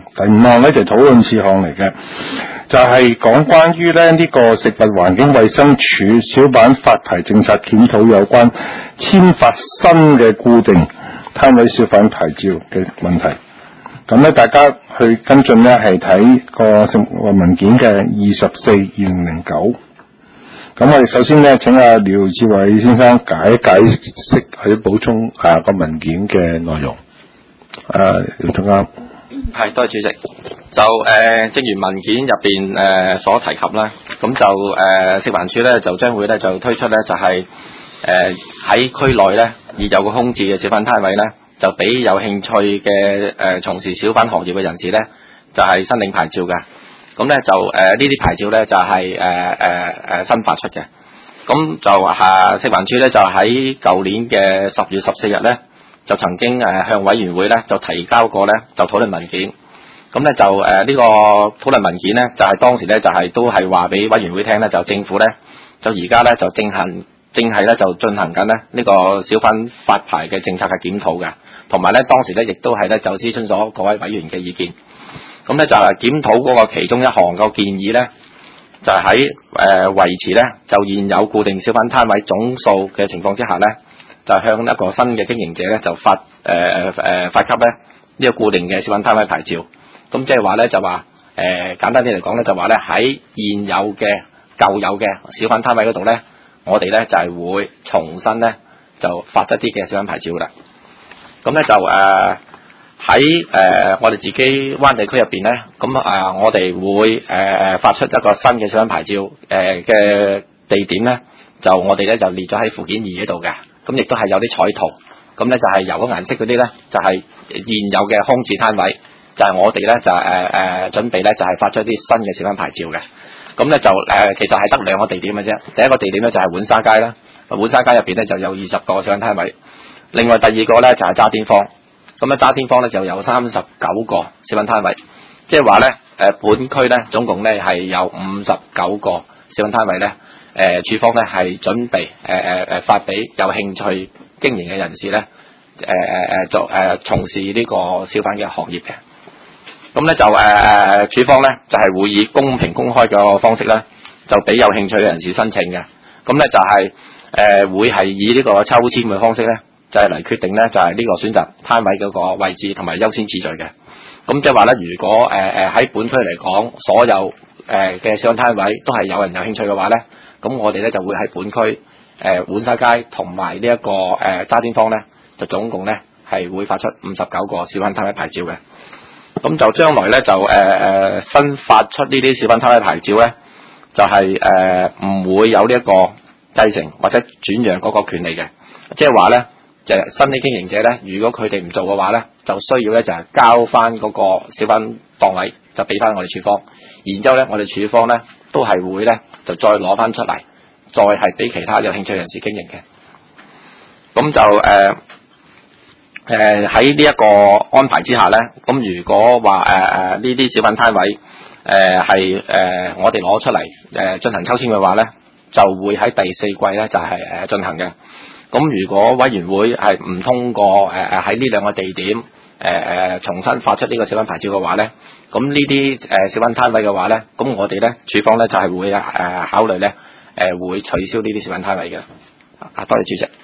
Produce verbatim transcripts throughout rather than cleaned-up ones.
第五項咧就討論事項嚟嘅，就係講關於咧呢個食物環境衛生署小販發牌政策檢討有關簽發新嘅固定攤位小販牌照嘅問題。咁咧大家去跟進咧係睇個食物文件嘅二十四二零零九。咁我哋首先咧請阿廖志偉先生解解釋去補充啊個文件嘅內容。誒，廖總監。 係，多謝主席。就誒、呃，正如文件入邊誒所提及啦，咁就誒、呃、食環署咧就將會咧就推出咧就係誒喺區內咧已有個空置嘅小販攤位咧，就俾有興趣嘅誒從事小販行業嘅人士咧，就係、是、申領牌照嘅。咁咧就誒呢啲牌照咧就係誒誒誒新發出嘅。咁就啊食環署咧就喺舊年嘅十月十四日咧，就曾經誒向委員會咧就提交過咧就討論文件。咁咧就誒呢、呃這個討論文件咧就係、是、當時咧就係、是、都係話俾委員會聽咧，就政府咧就而家咧就正行正係咧就進行緊咧呢個小販發牌嘅政策嘅檢討嘅，同埋咧當時咧亦都係咧就諮詢咗各位委員嘅意見。咁咧就係檢討嗰個其中一項個建議咧，就係喺誒維持咧就現有固定小販攤位總數嘅情況之下咧，就向一個新嘅經營者咧就發誒誒誒發給咧呢個固定嘅小販攤位牌照。咁即係話咧就話誒、呃、簡單啲嚟講咧就話咧喺現有嘅舊有嘅小販攤位嗰度咧，我哋咧就係、是、會重新咧就發一啲嘅小販牌照噶啦。咁咧就誒喺誒我哋自己灣地區入邊咧，咁啊、呃、我哋會誒誒、呃、發出一個新嘅小販牌照誒嘅、呃、地點咧，就我哋咧就列咗喺附件二嗰度嘅。咁亦都係有啲彩圖，咁咧就係油嗰顏色嗰啲咧就係、是、現有嘅空置攤位。就係我哋咧就誒誒、呃、準備咧就係發出一啲新嘅小販牌照嘅。咁咧就誒、呃、其實係得兩個地點嘅啫。第一個地點咧就係浣沙街啦，浣沙街入邊咧就有二十個小販攤位。另外第二個咧就係渣甸坊，咁咧渣甸坊咧就有三十九個小販攤位。即係話咧誒本區咧總共咧係有五十九個小販攤位咧，誒署方咧係準備誒誒誒發俾有興趣經營嘅人士咧誒誒誒做誒、呃、從事呢個小販嘅行業嘅。咁咧就誒誒署方咧就係、是、會以公平公開嘅方式咧，就俾有興趣嘅人士申請嘅。咁咧就係、是、誒、呃、會係以呢個抽籤嘅方式咧，就係、是、嚟決定咧就係、是、呢個選擇攤位嗰個位置同埋優先次序嘅。咁即係話咧，如果誒誒喺本區嚟講，所有誒嘅小販攤位都係有人有興趣嘅話咧，咁我哋咧就會喺本區誒浣沙街同埋呢一個誒渣甸坊咧，就總共咧係會發出五十九個小販攤位牌照嘅。咁就將來咧就誒誒、呃、新發出呢啲小販攤位牌照咧，就係誒唔會有呢一個繼承或者轉讓嗰個權利嘅。即係話咧，就係、新嘅經營者咧，如果佢哋唔做嘅話咧，就需要咧就係、是、交翻嗰個小販檔位，就俾翻我哋署方。然之後咧，我哋署方咧都係會咧就再攞翻出嚟，再係俾其他有興趣人士經營嘅。咁就誒。呃誒喺呢一個安排之下咧，咁如果話誒誒呢啲小販攤位誒係誒我哋攞出嚟誒進行抽籤嘅話咧，就會喺第四季咧就係、是、誒、呃、進行嘅。咁如果委員會係唔通過誒誒喺呢兩個地點誒誒、呃、重新發出呢個小販牌照嘅話咧，咁呢啲誒小販攤位嘅話咧，咁我哋咧署方咧就係、是、會誒、呃、考慮咧誒、呃、會取消呢啲小販攤位嘅。啊，多謝主席。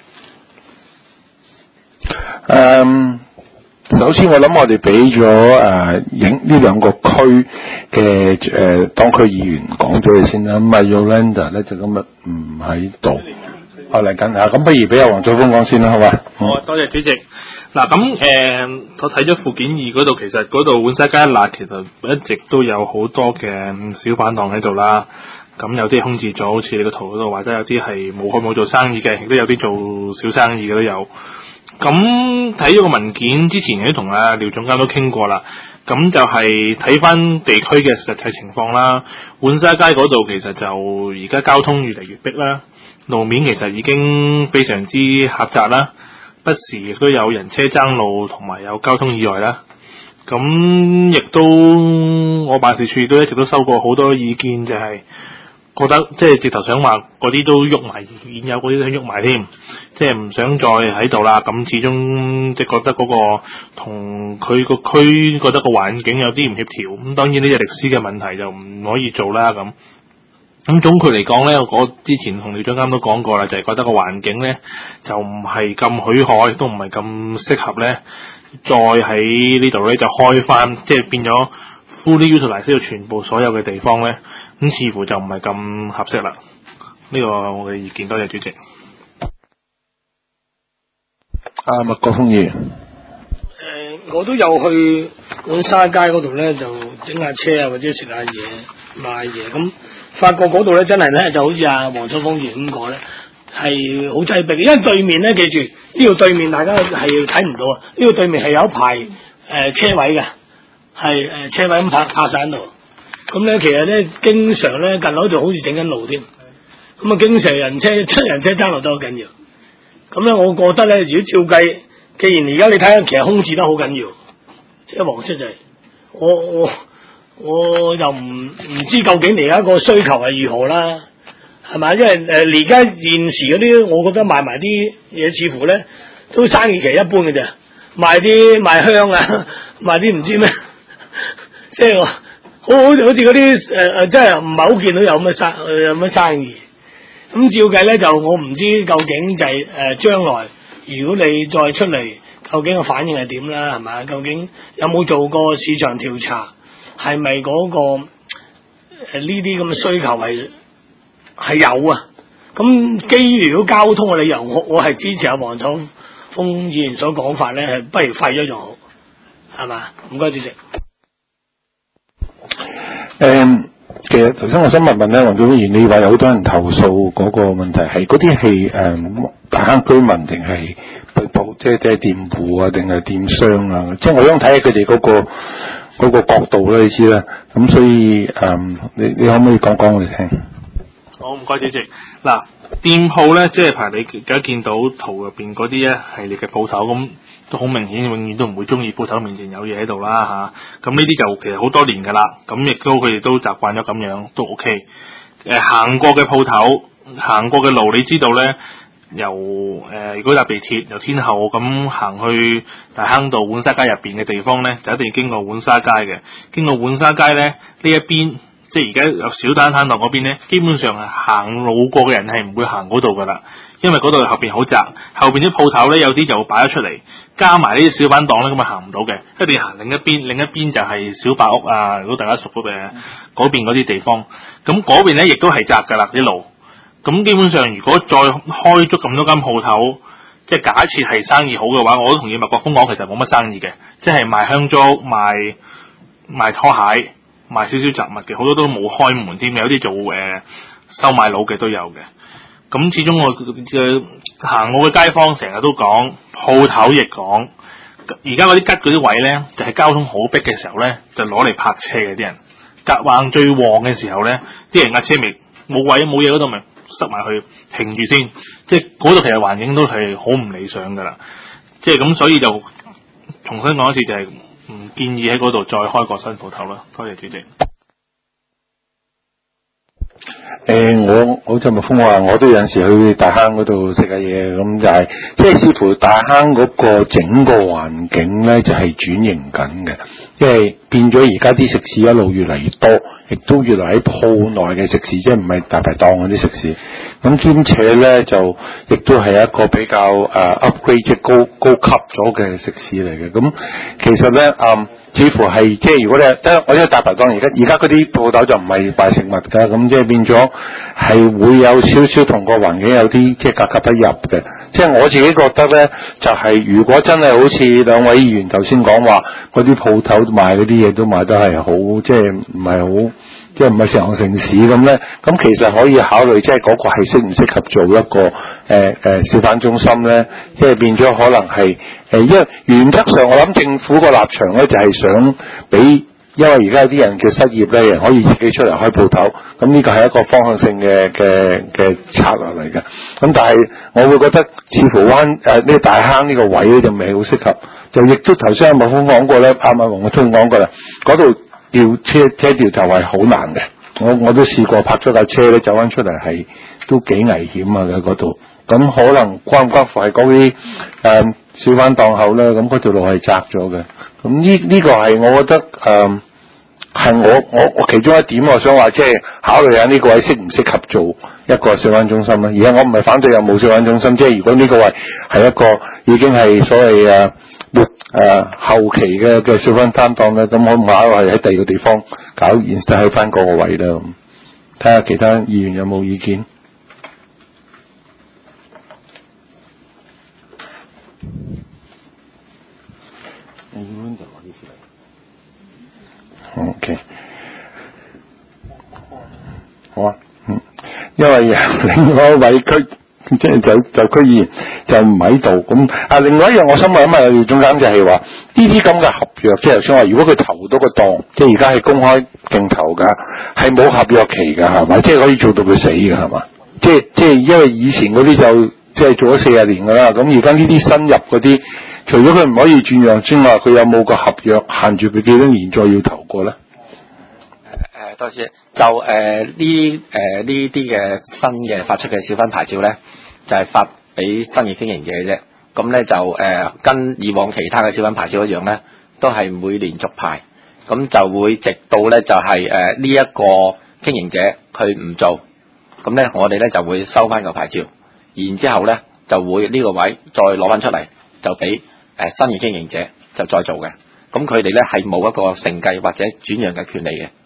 誒、um, 首先我諗我哋俾咗誒影呢兩個區嘅誒當區議員講咗嘢先啦。咁啊 Yolanda 咧就今日唔喺度，我嚟緊啊。咁不如俾阿黃祖峰講先啦，好嘛？ 好啊，多謝主席。嗱咁誒，我睇咗附件二嗰度，其實嗰度浣沙街一辣，其實一直都有好多嘅小販檔喺度啦。咁有啲空置咗，好似你個圖嗰度，或者有啲係冇開冇做生意嘅，亦都有啲做小生意嘅都有。咁睇咗個文件之前，亦都同阿廖總監都傾過啦。咁就係睇翻地區嘅實際情況啦。浣沙街嗰度其實就而家交通越嚟越逼啦，路面其實已經非常之狹窄啦，不時亦都有人車爭路同埋有交通意外啦。咁亦都我辦事處都一直都收過好多意見，就係覺得即係直頭想話嗰啲都喐埋，現有嗰啲都喐埋添，即係唔想再喺度啦。咁始終即係覺得嗰、那個同佢個區覺得個環境有啲唔協調。咁當然呢隻歷史嘅問題就唔可以做啦。咁咁總括嚟講咧，我之前同廖長監都講過啦，就係、是、覺得個環境咧就唔係咁許可，亦都唔係咁適合咧，再喺呢度咧就開翻，即係變咗 fully utilize 到全部所有嘅地方咧。咁似乎就唔係咁合適啦，呢、這個我嘅意見，多謝主席。 阿麥國鋒議員，誒、 呃，我都有去碗沙街嗰度咧，就整下車啊，或者食下嘢、買嘢。咁發覺嗰度咧，真係咧就好似阿黃秋豐議員咁講咧，係好擠迫嘅。因為對面咧，記住呢度對面大家係睇唔到啊。呢度對面係有一排誒、呃、車位嘅，係誒、呃、車位咁泊泊晒喺度。咁咧，其實咧，經常咧，近樓度好似整緊路添。咁啊，經常人車出人車爭路都好緊要。咁咧，我覺得咧，如果照計，既然而家你睇下，其實空置得好緊要。即係黃色就係、是，我我我又唔唔知究竟而家個需求係如何啦，係咪？因為誒而家現時嗰啲，我覺得賣埋啲嘢，似乎咧都生意其實一般嘅啫，賣啲賣香啊，賣啲唔知咩，即係我。好好似好似嗰啲誒誒，即係唔係好見到有乜生有乜生意。咁照計咧，就我唔知究竟就係、是、誒、呃、將來，如果你再出嚟，究竟個反應係點啦？係咪？究竟有冇做過市場調查？係咪嗰個誒呢啲咁嘅需求係係有啊？咁基於如果交通嘅理由，我我係支持阿黃秋豐議員所講法咧，係不如廢咗仲好，係嘛？唔該，主席。 誒、嗯，其實頭先我想問問咧，黃總議員，你話有好多人投訴嗰個問題係嗰啲係誒大坑居民定係即係即係店戶啊，定係電商啊？即係我想睇下佢哋嗰個嗰、嗰個角度咧，你知啦。咁所以誒、嗯，你你可唔可以講講我哋聽？ 好，唔該主席。嗱，店鋪咧，即係譬如你而家見到圖入邊嗰啲一系列嘅鋪頭咁。都好明顯，永遠都唔會中意鋪頭面前有嘢喺度啦嚇。咁呢啲就其實好多年㗎啦。咁亦都佢哋都習慣咗咁樣，都 OK。誒、呃、行過嘅鋪頭，行過嘅路，你知道咧，由誒、呃、如果搭地鐵由天后咁行去大坑道浣紗街入邊嘅地方咧，就一定要經過浣紗街嘅。經過浣紗街咧，呢一邊即係而家有小蛋攤檔嗰邊咧，基本上係行路過嘅人係唔會行嗰度㗎啦。因為嗰度後邊好窄，後邊啲鋪頭咧有啲就擺咗出嚟，加埋呢啲小板檔咧，咁啊行唔到嘅，一定要行另一邊，另一邊就係小白屋啊。如果大家熟嗰嘅嗰邊嗰啲地方，咁嗰邊咧亦都係窄噶啦啲路。咁基本上如果再開足咁多間鋪頭，即係假設係生意好嘅話，我都同意麥國鋒講，其實冇乜生意嘅，即係賣香燭、賣賣拖鞋、賣少少雜物嘅，好多都冇開門添，有啲做誒、呃、收買佬嘅都有嘅。咁始終我嘅行我嘅街坊成日都講，鋪頭亦講，而家嗰啲吉嗰啲位咧，就係、是、交通好逼嘅時候咧，就攞嚟泊車嘅啲人，夾橫最旺嘅時候咧，啲人壓車未冇位冇嘢嗰度咪塞埋去停住先，即係嗰度其實環境都係好唔理想噶啦，即係咁所以就重新講一次，就係唔建議喺嗰度再開個新鋪頭啦。多謝主席。 誒、呃，我好似麥鋒話，我都有陣時去大坑嗰度食下嘢，咁就係、是，即係似乎大坑嗰個整個環境咧，就係、是、轉型緊嘅，因為變咗而家啲食肆一路越嚟越多，亦都越嚟喺鋪內嘅食肆，即係唔係大排檔嗰啲食肆，咁兼且咧就亦都係一個比較誒、uh, upgrade 即係高高級咗嘅食肆嚟嘅，咁其實咧嗯。似乎係即係如果你得我呢個大排檔，而家而家嗰啲鋪頭就唔係賣食物㗎，咁即係變咗係會有少少同個環境有啲即係格格不入嘅。即係我自己覺得咧，就係、是、如果真係好似兩位議員頭先講話，嗰啲鋪頭賣嗰啲嘢都賣得係好，即係唔係好。即係唔係成行成市咁咧？咁其實可以考慮，即係嗰個係適唔適合做一個誒誒、呃呃、小販中心咧？即係變咗可能係誒、呃，因為原則上我諗政府個立場咧就係、是、想俾，因為而家有啲人叫失業咧，人可以自己出嚟開鋪頭。咁呢個係一個方向性嘅嘅嘅策略嚟嘅。咁但係我會覺得似乎灣誒呢、呃這個大坑呢個位咧就未好適合。就亦都頭先阿麥鋒講過咧，啱啱黃國聰講過啦，嗰度。調車車調就係好難嘅， 我我都試過泊咗架車咧，走翻出嚟係都幾危險啊！喺嗰度，咁可能關唔關乎係嗰啲誒小販檔口咧？咁嗰條路係窄咗嘅。咁呢呢個係我覺得誒係、呃、我我我其中一點，我想話即係考慮下呢個位適唔適合做一個小販中心啦。而家我唔係反對有冇小販中心，即係如果呢個位係一個已經係所謂誒末誒後期嘅嘅小販攤檔咧，咁可唔可以係喺第二個地方搞，然之後喺翻嗰個位咧？睇下其他議員有冇意見。OK， 好啊，嗯，因為另外一位區即係就就區議員就唔喺度，咁啊，另外一樣我想問一問，中間就係話呢啲咁嘅合約，即係頭先話，如果佢投到個檔，即係而家係公開競投㗎，係冇合約期㗎，係嘛？即係可以做到佢死㗎，係嘛？即係即係因為以前嗰啲就即係做咗四十年㗎啦，咁而家呢啲新入嗰啲，除咗佢唔可以轉讓之外，佢有冇個合約限住佢幾多年再要投過咧？ 誒誒，多謝。就誒呢誒呢啲嘅新嘅發出嘅小販牌照咧，就係、是、發俾新嘅經營者嘅啫。咁咧就誒、呃、跟以往其他嘅小販牌照一樣咧，都係每年續牌。咁就會直到咧就係誒呢一個經營者佢唔做，咁咧我哋咧就會收翻個牌照，然之後咧就會呢個位再攞翻出嚟，就俾誒、呃、新嘅經營者就再做嘅。咁佢哋咧係冇一個承繼或者轉讓嘅權利嘅。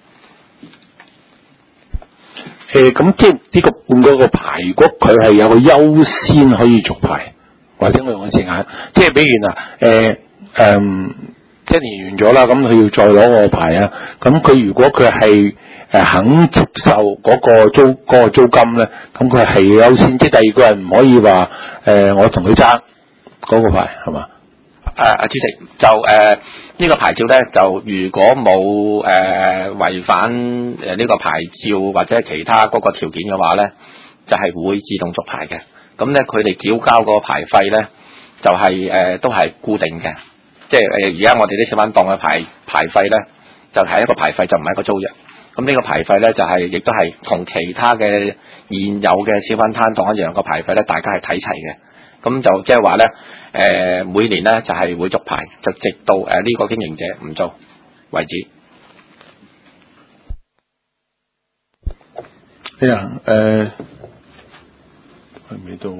誒，咁即係呢個半嗰個排骨，佢係有個優先可以續牌，或者我用個字眼，即係比如嗱，誒、呃、誒，一年完咗啦，咁佢要再攞個牌啊，咁佢如果佢係誒肯接受嗰個租嗰、嗰個租金咧，咁佢係優先，即係第二個人唔可以話誒、呃、我同佢爭嗰個牌係嘛？ 誒阿、呃、主席就誒呢、呃這個牌照咧，就如果冇誒違反誒呢個牌照或者其他嗰個條件嘅話咧，就係、是、會自動續牌嘅。咁咧佢哋繳交個牌費咧，就係、是、誒、呃、都係固定嘅，即係誒而家我哋啲小販檔嘅牌牌費咧，就係、是、一個牌費，就唔係一個租約。咁呢個牌費咧就係、是、亦都係同其他嘅現有嘅小販攤檔一樣，個牌費咧大家係睇齊嘅。咁就即係話咧，誒、呃、每年咧就係、是、會續牌，就直到誒呢、呃這個經營者唔做為止。 哎呀，誒係未到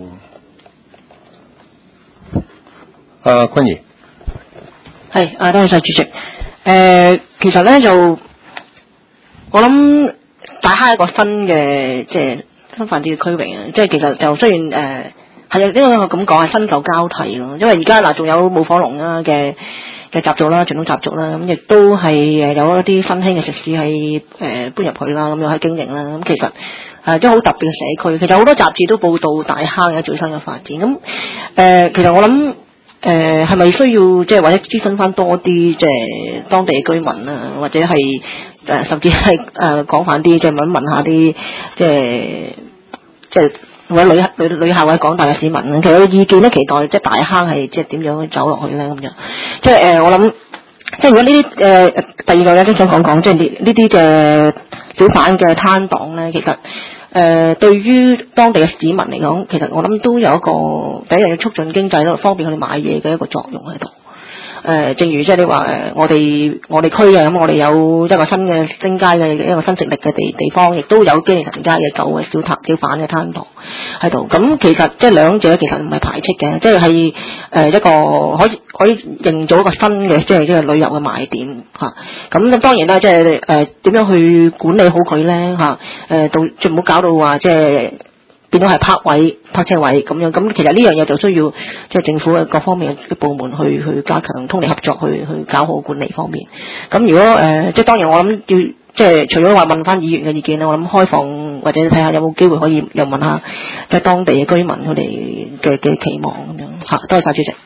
啊，君怡係啊，多謝晒主席。誒、呃，其實咧就我諗大坑一個新嘅即係新發展嘅區域啊，即係其實就雖然誒。呃係啊，呢個咁講係新舊交替咯，因為而家嗱仲有舞火龍啦嘅嘅習俗啦，傳統習俗啦，咁亦都係誒有一啲新興嘅食肆係誒搬入去啦，咁樣喺經營啦，咁其實誒都好特別嘅社區。其實好多雜誌都報道大坑嘅最新嘅發展。咁誒、呃，其實我諗誒係咪需要即係或者諮詢翻多啲即係當地嘅居民啊，或者係誒、呃、甚至係誒廣泛啲，即係問一問下啲即係即係。或者旅旅旅客或者廣大嘅市民咧，其實有意見咧，期待即係大坑係即係點樣走落去咧咁樣。即係誒、呃，我諗即係如果呢啲誒第二個咧，都想講講，即係呢呢啲嘅小販嘅攤檔咧，其實誒、呃、對於當地嘅市民嚟講，其實我諗都有一個第一樣要促進經濟咯，方便佢哋買嘢嘅一個作用喺度。誒、呃，正如即係你話誒，我哋我哋區嘅咁，我哋有一個新嘅升階嘅一個新殖力嘅地地方，亦都有基利臣街嘅舊嘅小攤小販嘅攤檔喺度。咁其實即係兩者其實唔係排斥嘅，即係係誒一個可以可以營造一個新嘅即係即係旅遊嘅賣點嚇。咁、啊、當然啦，即係誒點樣去管理好佢咧嚇？誒到即係唔好搞到話即係。變咗係泊位、泊車位咁樣，咁其實呢樣嘢就需要即係政府嘅各方面嘅部門去去加強通力合作，去去搞好管理方面。咁如果誒、呃，即係當然我諗要即係除咗話問翻議員嘅意見咧，我諗開放或者睇下有冇機會可以又問下即係當地嘅居民佢哋嘅嘅期望咁樣嚇。多謝晒主席。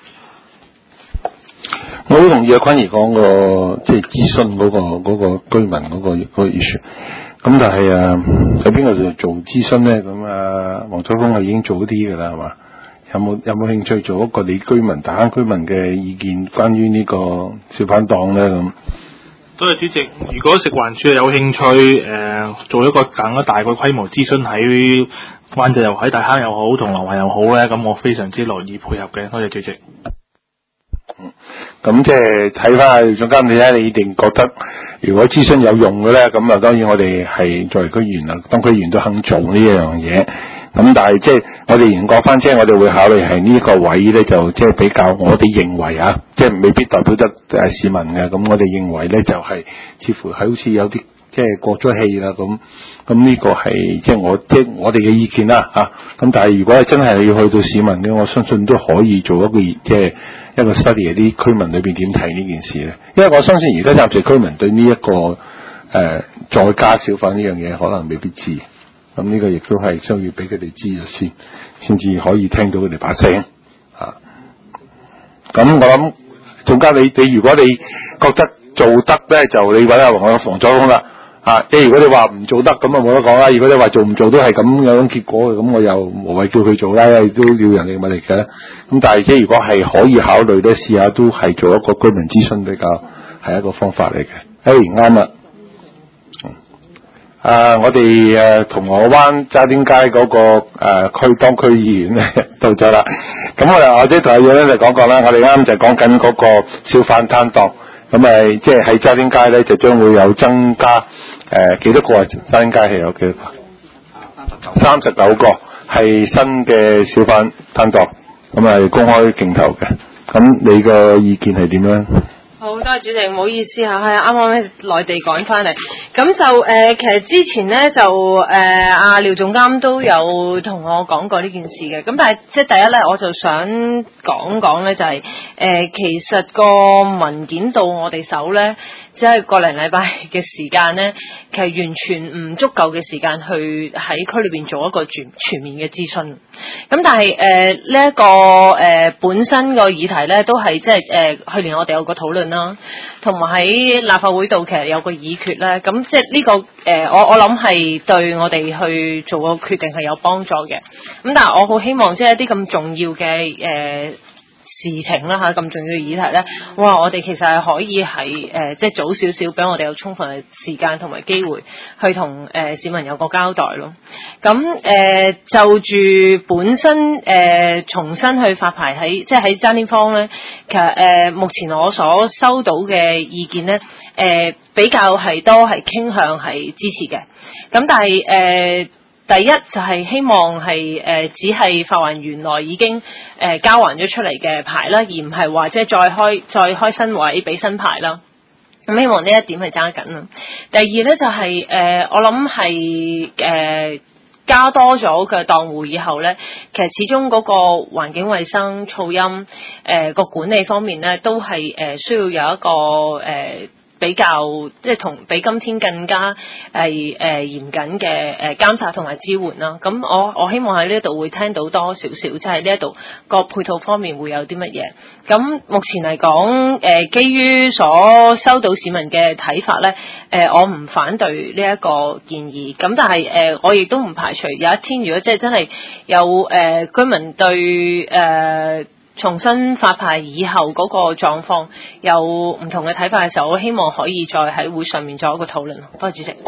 我好同意阿坤兒講個即係諮詢嗰個嗰個居民嗰個嗰個 issue。咁但係啊，喺邊個度做諮詢咧？咁啊，黃秋峰啊已經做咗啲㗎啦，係嘛？有冇有冇興趣做一個你居民、大坑居民嘅意見，關於呢個小販檔咧？咁多謝主席。如果食環署有興趣誒、呃、做一個更加大嘅規模諮詢喺灣仔又喺大坑又好，銅鑼灣又好咧，咁我非常之樂意配合嘅。多謝主席。 嗯，咁即係睇翻總監你咧，你一定覺得如果諮詢有用嘅咧，咁啊當然我哋係作為區議員啊，當區議員都肯做呢一樣嘢。咁但係即係我哋研究翻，即係我哋會考慮係呢個位咧，就即係比較我哋認為啊，即係未必代表得誒市民嘅。咁我哋認為咧就係、是、似乎係好似有啲即係過咗氣啦咁。咁呢個係即係我即係我哋嘅意見啦嚇。咁但係如果係真係要去到市民嘅，我相信都可以做一個即係一個 study 啲居民裏邊點睇呢件事咧。因為我相信而家暫時居民對呢、這、一個誒、呃、再加小販呢樣嘢可能未必知。咁呢個亦都係需要俾佢哋知咗先，先至可以聽到佢哋把聲啊。咁我諗總監你你如果你覺得做得咧，就你揾下我房佐工啦啊。即係如果你話唔做得，咁啊冇得講啦。如果你話做唔做都係咁樣結果嘅，咁我又無謂叫佢做啦，都要人哋物力嘅。咁但係即係如果係可以考慮咧，試下都係做一個居民諮詢比較係一個方法嚟嘅。誒啱啦。啊！我哋誒銅鑼灣渣甸街嗰、那個誒區、呃、當區議員咧到咗啦。咁我哋或者同阿楊咧就講講啦。我哋啱就講緊嗰個小販攤檔，咁誒即係喺渣甸街咧就將會有增加誒幾、呃、多個啊？渣甸街係有幾多個？三十九個係新嘅小販攤檔，咁係公開競投嘅。咁你個意見係點樣？ 好多謝主席，唔好意思嚇，係啱啱喺內地趕翻嚟，咁就誒、呃，其實之前咧就誒阿廖總監都有同我講過呢件事嘅，咁但係即係第一咧，我就想講講咧，就係、是、誒、呃、其實個文件到我哋手咧，只係個零禮拜嘅時間咧，其實完全唔足夠嘅時間去喺區裏邊做一個全全面嘅諮詢。咁但係誒呢一個誒、呃、本身個議題咧，都係即係誒去年我哋有個討論啦，同埋喺立法會度其實有個議決咧。咁即係呢個誒、呃，我我諗係對我哋去做個決定係有幫助嘅。咁但係我好希望即係一啲咁重要嘅誒。呃事情啦嚇，咁重要嘅議題咧，哇！我哋其實係可以係誒、呃，即係早少少，俾我哋有充分嘅時間同埋機會去同誒、呃、市民有個交代咯。咁誒、呃、就住本身誒、呃、重新去發牌喺即係喺渣甸坊咧，其實誒、呃、目前我所收到嘅意見咧，誒、呃、比較係多係傾向係支持嘅。咁但係誒。呃第一就係希望係誒、呃、只係發還原來已經誒、呃、交還咗出嚟嘅牌啦，而唔係話即係再開再開新位俾新牌啦。咁希望呢一點係揸緊啦。第二咧就係、是、誒、呃、我諗係誒加多咗嘅檔戶以後咧，其實始終嗰個環境衛生、噪音誒個、呃、管理方面咧，都係誒、呃、需要有一個誒。呃比較即係同比今天更加係誒、呃、嚴謹嘅誒監察同埋支援啦。咁我我希望喺呢度會聽到多少少，即係呢一度個配套方面會有啲乜嘢。咁目前嚟講，誒、呃、基於所收到市民嘅睇法咧，誒、呃、我唔反對呢一個建議。咁但係誒、呃、我亦都唔排除有一天如果即係真係有誒、呃、居民對誒。呃重新發牌以後嗰個狀況有唔同嘅睇法嘅時候，我希望可以再喺會上面做一個討論。多謝主席。誒、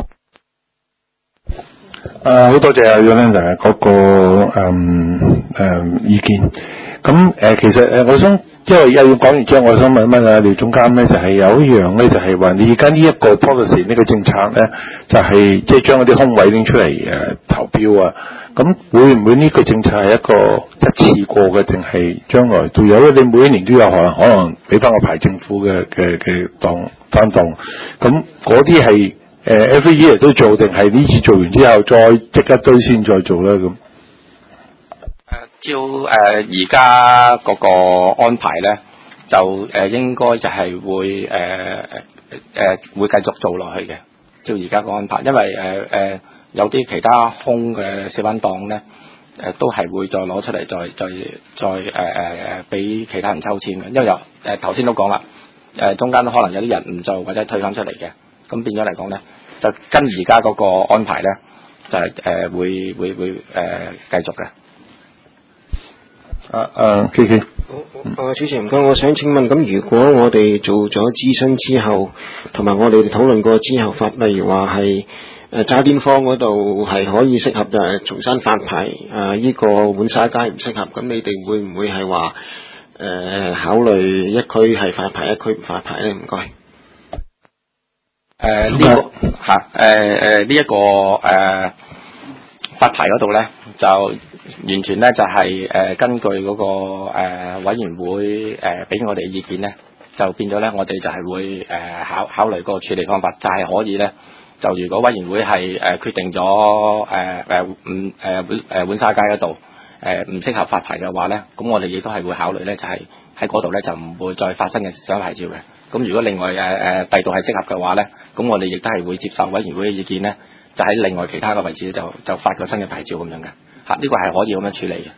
呃，好多謝阿 Young 就係嗰個誒誒、嗯嗯、意見。咁誒、呃，其實誒，我想即係又要講完之後，我想問一問啊廖總監咧，就係、是、有一樣咧，就係、是、話你而家呢一個 policy 呢個政策咧，就係即係將嗰啲空位拎出嚟誒、呃、投標啊。咁會唔會呢個政策係一個一次過嘅，定係將來都有？你每一年都有可能可能俾翻個牌政府嘅嘅嘅檔攤檔。咁嗰啲係誒 every year 都做，定係呢次做完之後再即刻堆先再做咧？咁誒照誒而家嗰個安排咧，就誒、呃、應該就係會誒誒、呃、會繼續做落去嘅。照而家個安排，因為誒誒。呃呃有啲其他空嘅小販檔咧，誒、呃、都係會再攞出嚟，再再再誒誒誒俾其他人抽籤嘅，因為有誒頭先都講啦，誒、呃、中間都可能有啲人唔做或者退翻出嚟嘅，咁變咗嚟講咧，就跟而家嗰個安排咧，就係、是、誒、呃、會會會誒繼續嘅。 啊啊，K K。 啊，主持唔該，我想請問，咁如果我哋做咗諮詢之後，同埋我哋討論過之後發，例如話係誒渣甸坊嗰度係可以適合誒重新發牌，誒呢個浣紗街唔適合，咁你哋會唔會係話誒考慮一區係發牌，一區唔發牌咧？唔該。 誒呢個嚇誒誒呢一個誒發牌嗰度咧，就完全咧就係誒根據嗰個誒委員會誒俾我哋嘅意見咧，就變咗咧，我哋就係會誒考考慮個處理方法，就係可以咧，就如果委員會係誒決定咗誒誒唔誒誒浣紗街嗰度誒唔適合發牌嘅話咧，咁我哋亦都係會考慮咧，就係喺嗰度咧就唔會再發生嘅上牌照嘅。咁如果另外誒誒第度係適合嘅話咧，咁我哋亦都係會接受委員會嘅意見咧，就喺另外其他嘅位置就就發個新嘅牌照咁樣嘅嚇，呢個係可以咁樣處理嘅。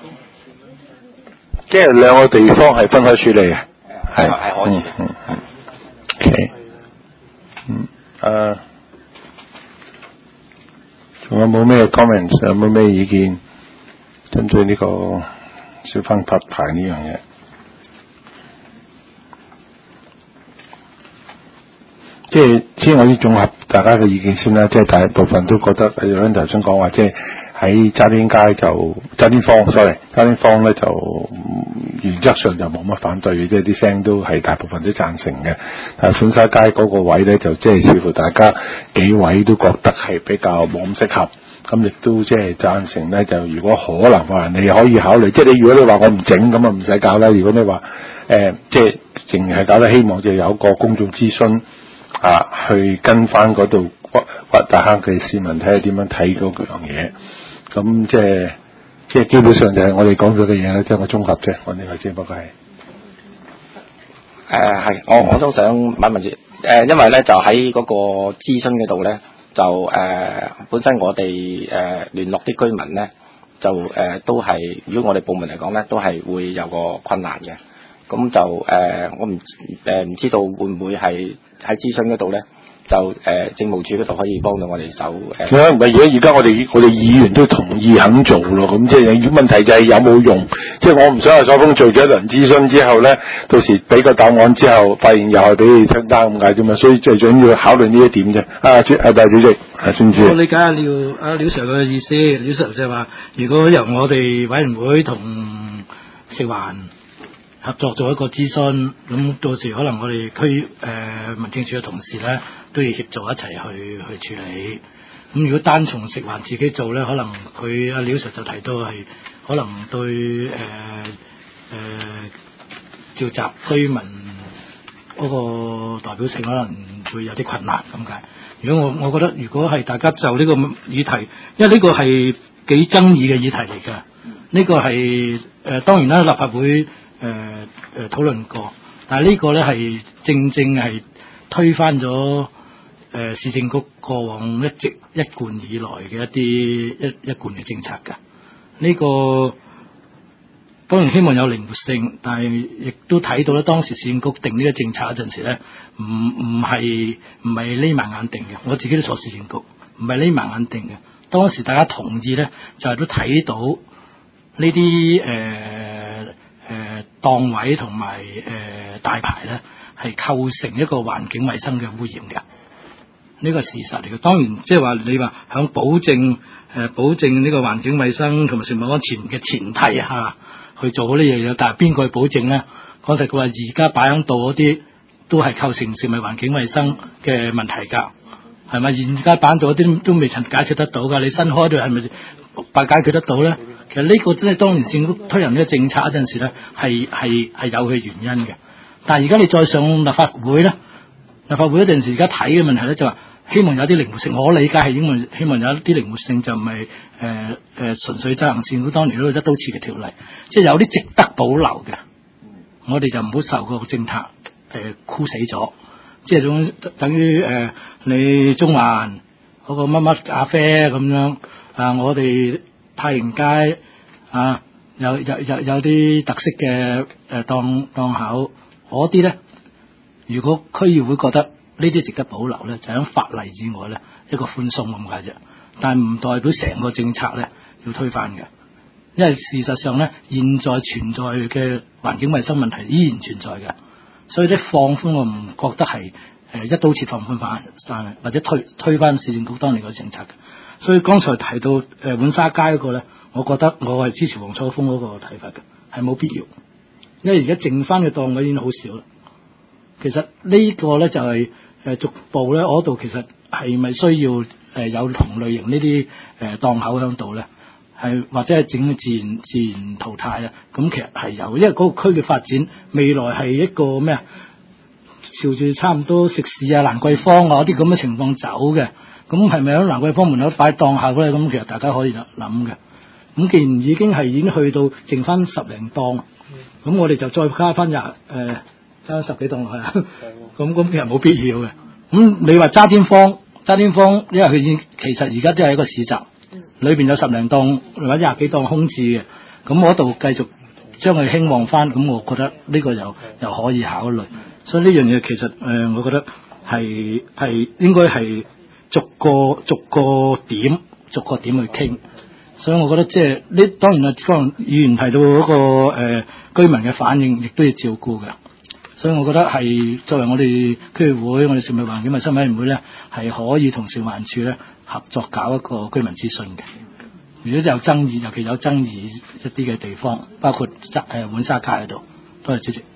即係兩個地方係分開處理嘅， 係係可以嘅。 嗯嗯 OK， 嗯誒，仲有冇咩 comments？ 有冇咩意見針對呢個小販發牌呢樣嘢？即係先我啲綜合大家嘅意見先啦，即係大部分都覺得，有人頭先講話，即係喺渣甸街就渣甸坊 sorry 渣甸坊咧就原則上就冇乜反對嘅，即係啲聲都係大部分都贊成嘅。但係浣紗街嗰個位咧就即係似乎大家幾位都覺得係比較冇咁適合，咁亦都即係贊成咧，就如果可能話你可以考慮，即係你如果你話我唔整咁啊唔使搞啦。如果你話誒即係淨係搞得希望就有個公眾諮詢。啊，去跟翻嗰度掘掘大坑嘅市民睇下點樣睇嗰樣嘢，咁即係即係基本上就係我哋講咗嘅嘢咧，即係個綜合啫。我呢個只不過係誒係，我我都想問問住誒、呃，因為咧就喺嗰個諮詢嗰度咧，就誒、呃、本身我哋誒、呃、聯絡啲居民咧，就誒、呃、都係如果我哋部門嚟講咧，都係會有個困難嘅。咁就誒、呃，我唔誒唔知道會唔會係喺諮詢嗰度咧，就誒、呃、政務處嗰度可以幫到我哋手誒。 唔係，如果而家我哋我哋議員都同意肯做咯，咁即係問題就係有冇用？即係我唔想話所風做咗一輪諮詢之後咧，到時俾個答案之後，發現又係俾你清單咁解啫嘛。所以最重要考慮呢一點啫。啊，主啊，大主席，啊，孫主席。 我理解阿廖阿廖 Sir 嘅意思，廖 Sir 就係話，如果由我哋委員會同食環合作做一個諮詢，咁到時可能我哋區誒民政處嘅同事咧都要協助一齊去去處理。咁如果單從食環自己做咧，可能佢阿廖 Sir 就提到係可能對誒誒、呃呃、召集居民嗰個代表性可能會有啲困難咁解。如果我我覺得如果係大家就呢個議題，因為呢個係幾爭議嘅議題嚟㗎，呢、呢個係誒、呃、當然啦，立法會。誒誒討論過，但係呢個咧係正正係推翻咗誒、呃、市政局過往一直一貫以來嘅一啲一一貫嘅政策㗎。呢、這個當然希望有靈活性，但係亦都睇到咧，當時市政局定呢個政策嗰陣時咧，唔唔係唔係匿埋眼定嘅。我自己都坐市政局，唔係匿埋眼定嘅。當時大家同意咧，就係、是、都睇到呢啲誒。呃誒、呃、檔位同埋誒大牌咧，係構成一個環境衛生嘅污染嘅，呢個事實嚟嘅。當然，即係話你話響保證誒、呃、保證呢個環境衛生同埋食物安全嘅前提下去做好呢樣嘢，但係邊個去保證咧？講實佢話，而家擺喺度嗰啲都係構成食物環境衛生嘅問題㗎，係咪？而家擺喺度嗰啲都未曾解決得到㗎，你新開度係咪白解決得到咧？其實呢個真係當年政府推行呢個政策嗰陣時咧，係係係有佢原因嘅。但係而家你再上立法會咧，立法會嗰陣時而家睇嘅問題咧就話，希望有啲靈活性。我理解係因為希望有一啲靈活性，就唔係誒誒純粹執行政府當年嗰個一刀切嘅條例，即係有啲值得保留嘅，我哋就唔好受個政策誒、呃、箍死咗。即係種等於誒、呃、你中環嗰個乜乜咖啡咁樣啊，我哋。太平街啊，有有有有啲特色嘅誒檔檔口，嗰啲咧，如果區議會覺得呢啲值得保留咧，就喺法例以外咧，一個寬鬆咁解啫。但係唔代表成個政策咧要推翻嘅。 因為事實上咧，現在存在嘅環境衛生問題依然存在嘅，所以啲放寬我唔覺得係誒一刀切放寬反散，或者推推翻市政局當年嘅政策嘅。所以剛才提到誒浣紗街嗰個咧，我覺得我係支持黃楚鋒嗰個睇法嘅，係冇必要，因為而家剩翻嘅檔位已經好少啦。其實呢個咧就係誒逐步咧，我度其實係咪需要誒有同類型呢啲誒檔口喺度咧？係或者係整個自然自然淘汰啊？咁其實係有，因為嗰個區嘅發展未來係一個咩啊？朝住差唔多食肆啊、蘭桂坊啊嗰啲咁嘅情況走嘅。咁係咪喺蘭桂坊門口擺檔口咧？咁其實大家可以諗嘅。咁既然已經係已經去到剩翻十零檔，咁我哋就再加翻廿誒加十幾檔落去啊。咁咁其實冇必要嘅。咁你話渣甸坊，渣甸坊因為佢已經其實而家都係一個市集。裏邊有十零檔或者廿幾檔空置嘅，咁嗰度繼續將佢興旺翻，咁我覺得呢個又又可以考慮。所以呢樣嘢其實誒、呃，我覺得係係應該係逐個逐個點逐個點去傾。所以我覺得即係呢，當然啊，可能議員提到嗰、那個誒、呃、居民嘅反應，亦都要照顧嘅。所以我覺得係作為我哋區議會，我哋食物環境衞生委員會咧，係可以同食環署咧合作搞一個居民諮詢嘅。如果有爭議，尤其有爭議一啲嘅地方，包括誒浣紗街嗰度，多謝主席。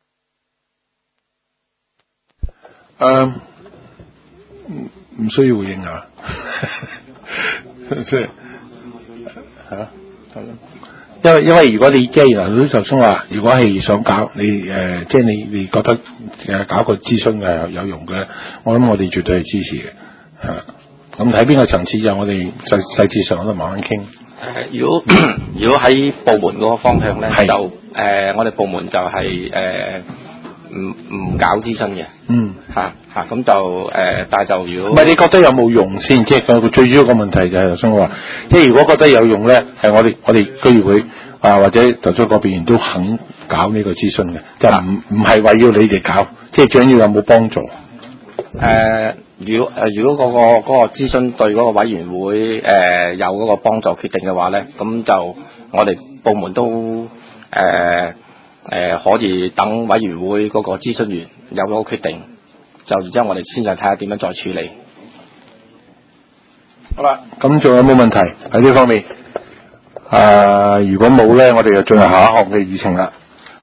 誒，唔需要回應啊，即係嚇係咯。因為因為如果你既然劉受聰話，如果係想搞你誒、呃，即係你你覺得誒搞個諮詢係有用嘅，我諗我哋絕對係支持嘅嚇。咁睇邊個層次就我哋細細節上都慢慢傾。誒、 呃，如果如果喺部門嗰個方向咧，就誒、呃、我哋部門就係誒唔唔搞諮詢嘅。嗯。嚇嚇咁就誒、呃，但係就如果唔係你覺得有冇用先？即係個最主要個問題就係頭先我話，即係如果覺得有用咧，係我哋我哋居議會啊或者投訴嗰邊都肯搞呢個諮詢嘅，就唔唔係話要你哋搞，即係最緊要有冇幫助。誒、呃。如果誒、呃、如果嗰、那個嗰、那個諮詢對嗰個委員會誒、呃、有嗰個幫助決定嘅話咧，咁就我哋部門都誒誒、呃呃、可以等委員會嗰個諮詢員有嗰個決定，就然之後我哋先再睇下點樣再處理。好啦，咁仲有冇問題喺呢方面？啊、呃，如果冇咧，我哋就進入下一項嘅議程啦。